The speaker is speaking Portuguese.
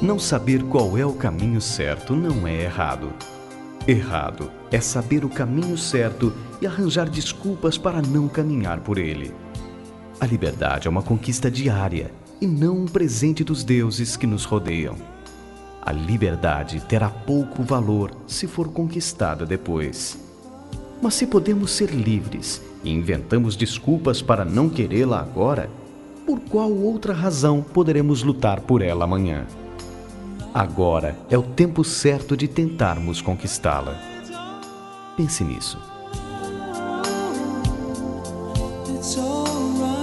Não saber qual é o caminho certo não é errado. Errado é saber o caminho certo e arranjar desculpas para não caminhar por ele. A liberdade é uma conquista diária e não um presente dos deuses que nos rodeiam. A liberdade terá pouco valor se for conquistada depois. Mas se podemos ser livres e inventamos desculpas para não querê-la agora, por qual outra razão poderemos lutar por ela amanhã? Agora é o tempo certo de tentarmos conquistá-la. Pense nisso. It's alright.